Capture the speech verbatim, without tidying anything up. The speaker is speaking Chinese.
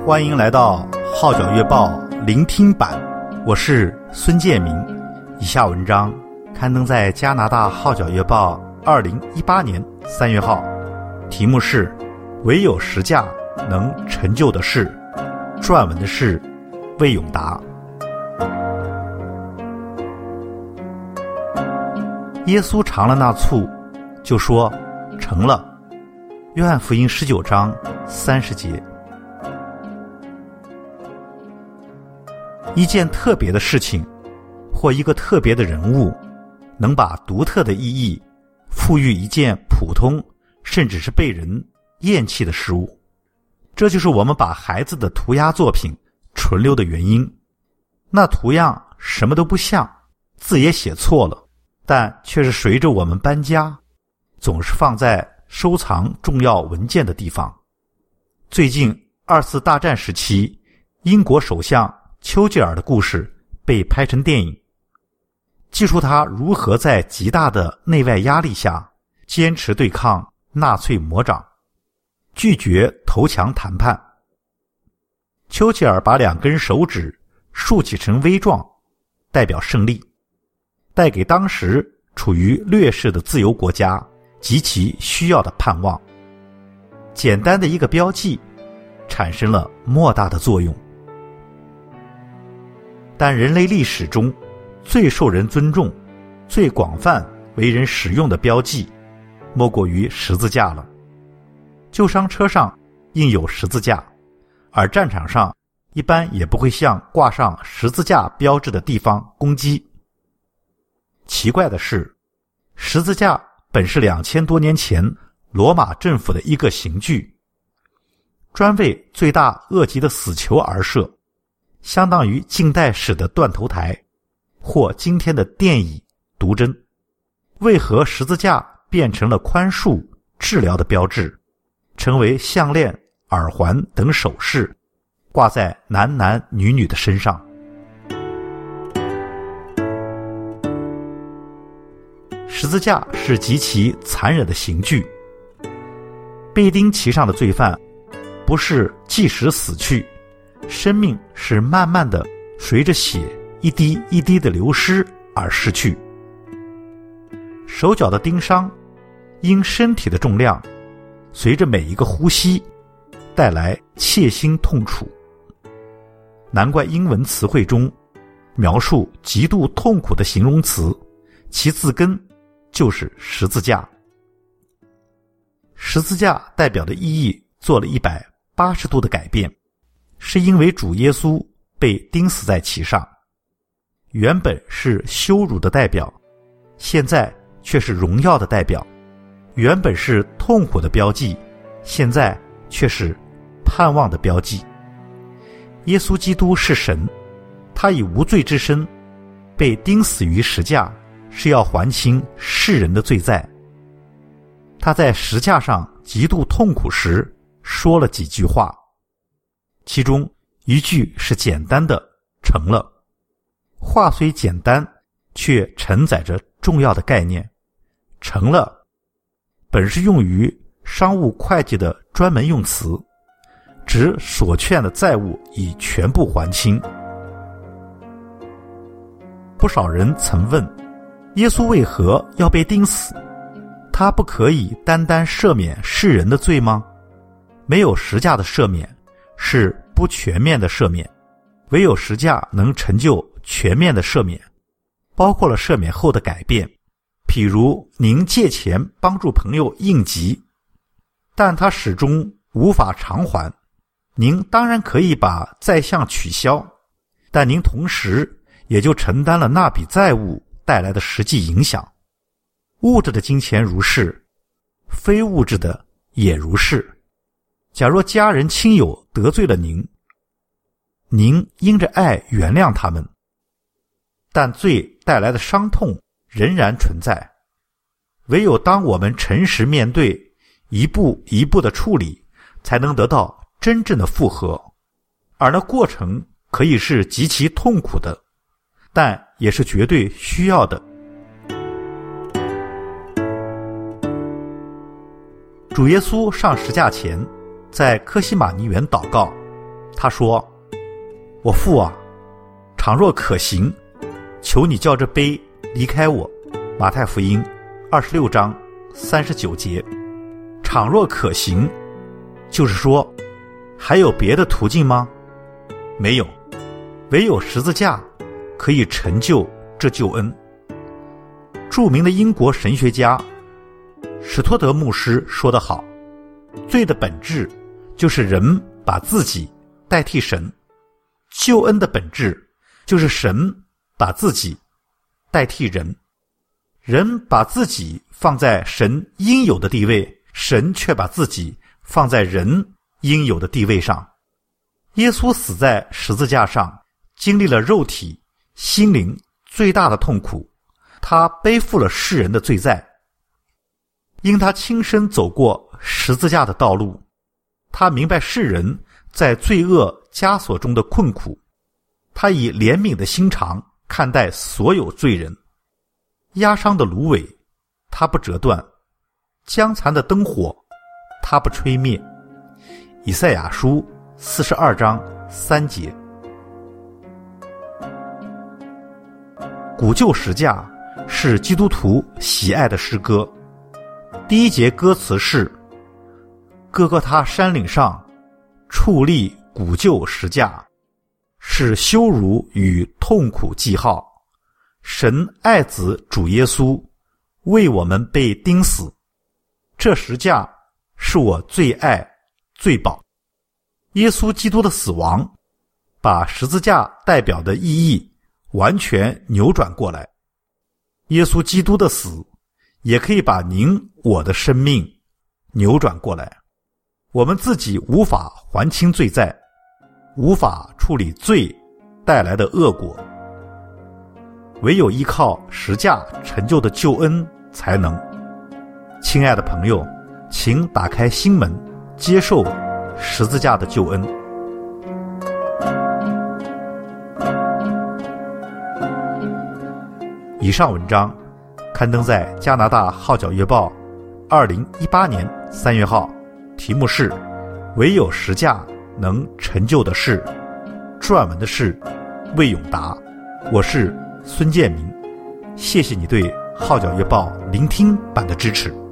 欢迎来到号角月报聆听版，我是孙建民。以下文章刊登在加拿大号角月报二零一八年三月号，题目是唯有十架能成就的事，撰文的是魏永达。耶稣尝了那醋，就说成了。约翰福音十九章三十节。一件特别的事情或一个特别的人物，能把独特的意义赋予一件普通甚至是被人厌弃的事物，这就是我们把孩子的涂鸦作品存留的原因。那图样什么都不像，字也写错了，但却是随着我们搬家，总是放在收藏重要文件的地方。最近二次大战时期，英国首相丘吉尔的故事被拍成电影，记述他如何在极大的内外压力下坚持对抗纳粹魔掌，拒绝投降谈判。丘吉尔把两根手指竖起成 V 状，代表胜利，带给当时处于劣势的自由国家极其需要的盼望。简单的一个标记产生了莫大的作用。但人类历史中最受人尊重、最广泛为人使用的标记，莫过于十字架了。救伤车上印有十字架，而战场上一般也不会向挂上十字架标志的地方攻击。奇怪的是，十字架本是两千多年前罗马政府的一个刑具，专为罪大恶极的死囚而设，相当于近代史的断头台或今天的电椅、毒针。为何十字架变成了宽恕、治疗的标志，成为项链、耳环等首饰，挂在男男女女的身上？十字架是极其残忍的刑具，被钉其上的罪犯不是即时死去，生命是慢慢的随着血一滴一滴的流失而失去。手脚的钉伤因身体的重量随着每一个呼吸带来切心痛楚。难怪英文词汇中描述极度痛苦的形容词，其字根就是十字架。十字架代表的意义做了一百八十度的改变，是因为主耶稣被钉死在其上。原本是羞辱的代表，现在却是荣耀的代表；原本是痛苦的标记，现在却是盼望的标记。耶稣基督是神，他以无罪之身被钉死于十架，是要还清世人的罪债。他在十架上极度痛苦时说了几句话，其中一句是简单的成了。话虽简单，却承载着重要的概念。成了本是用于商务会计的专门用词，指所欠的债务已全部还清。不少人曾问，耶稣为何要被钉死？他不可以单单赦免世人的罪吗？没有十架的赦免是不全面的赦免，唯有十架能成就全面的赦免，包括了赦免后的改变。譬如您借钱帮助朋友应急，但他始终无法偿还，您当然可以把债项取消，但您同时也就承担了那笔债务带来的实际影响。物质的金钱如是，非物质的也如是。假若家人亲友得罪了您，您因着爱原谅他们，但罪带来的伤痛仍然存在。唯有当我们诚实面对，一步一步的处理，才能得到真正的复合。而那过程可以是极其痛苦的，但也是绝对需要的。主耶稣上十架前，在客西马尼园祷告， 他说：我父啊，倘若可行，求你叫这杯离开我。马太福音二十六章三十九节。倘若可行，就是说还有别的途径吗？没有，唯有十字架可以成就这救恩。著名的英国神学家史托德牧师说得好，罪的本质就是人把自己代替神，救恩的本质就是神把自己代替人。人把自己放在神应有的地位，神却把自己放在人应有的地位上。耶稣死在十字架上，经历了肉体、心灵最大的痛苦，他背负了世人的罪债。因他亲身走过十字架的道路，他明白世人在罪恶枷锁中的困苦，他以怜悯的心肠看待所有罪人。压伤的芦苇他不折断，将残的灯火他不吹灭。以赛亚书四十二章三节。古旧十架是基督徒喜爱的诗歌。第一节歌词是：哥哥他山岭上矗立古旧十架，是羞辱与痛苦记号。神爱子主耶稣为我们被钉死，这十架是我最爱最宝。耶稣基督的死亡把十字架代表的意义完全扭转过来。耶稣基督的死也可以把您我的生命扭转过来。我们自己无法还清罪债，无法处理罪带来的恶果，唯有依靠十架成就的救恩才能。亲爱的朋友，请打开心门，接受十字架的救恩。以上文章刊登在加拿大号角月报二零一八年三月号，题目是唯有十架能成就的事，撰文的是魏永达。我是孙建民，谢谢你对号角月报聆听版的支持。